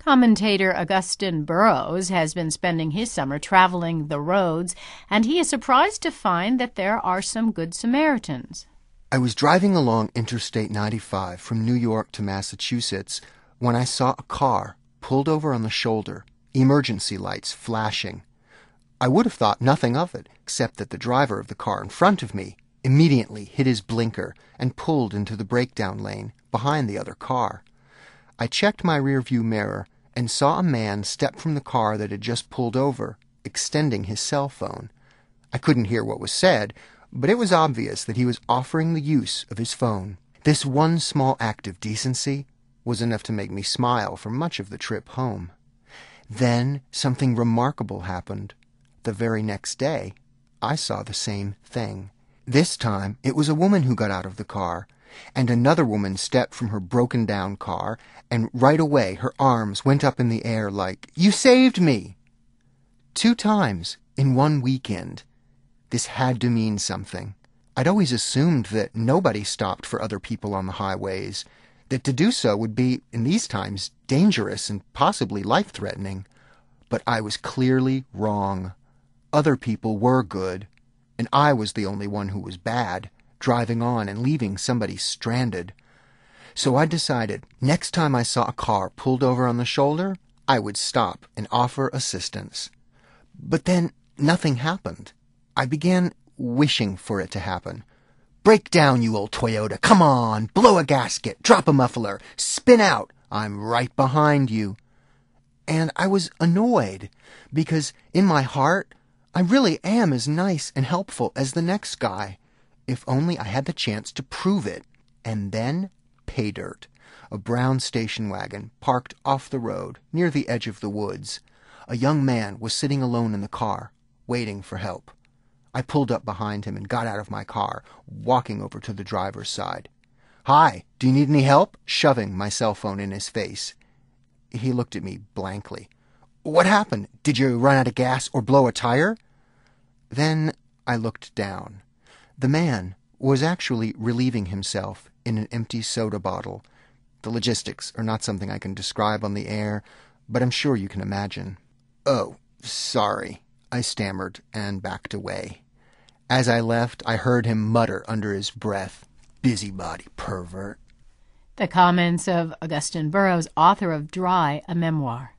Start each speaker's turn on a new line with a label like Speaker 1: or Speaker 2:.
Speaker 1: Commentator Augustin Burroughs has been spending his summer traveling the roads, and he is surprised to find that there are some good Samaritans.
Speaker 2: I was driving along Interstate 95 from New York to Massachusetts when I saw a car pulled over on the shoulder, emergency lights flashing. I would have thought nothing of it, except that the driver of the car in front of me immediately hit his blinker and pulled into the breakdown lane behind the other car. I checked my rearview mirror and saw a man step from the car that had just pulled over, extending his cell phone. I couldn't hear what was said, but it was obvious that he was offering the use of his phone. This one small act of decency was enough to make me smile for much of the trip home. Then something remarkable happened. The very next day, I saw the same thing. This time, it was a woman who got out of the car, and another woman stepped from her broken-down car, and right away her arms went up in the air like, "You saved me!" 2 times in one weekend. This had to mean something. I'd always assumed that nobody stopped for other people on the highways, that to do so would be, in these times, dangerous and possibly life-threatening. But I was clearly wrong. Other people were good, and I was the only one who was bad, driving on and leaving somebody stranded. So I decided, next time I saw a car pulled over on the shoulder, I would stop and offer assistance. But then nothing happened. I began wishing for it to happen. "Break down, you old Toyota. Come on, blow a gasket, drop a muffler, spin out. I'm right behind you." And I was annoyed, because in my heart, I really am as nice and helpful as the next guy. If only I had the chance to prove it. And then pay dirt. A brown station wagon parked off the road near the edge of the woods. A young man was sitting alone in the car, waiting for help. I pulled up behind him and got out of my car, walking over to the driver's side. "Hi, do you need any help?" shoving my cell phone in his face. He looked at me blankly. "What happened? Did you run out of gas or blow a tire?" Then I looked down. The man was actually relieving himself in an empty soda bottle. The logistics are not something I can describe on the air, but I'm sure you can imagine. "Oh, sorry," I stammered and backed away. As I left, I heard him mutter under his breath, "Busybody pervert."
Speaker 1: The comments of Augustin Burroughs, author of Dry, a memoir.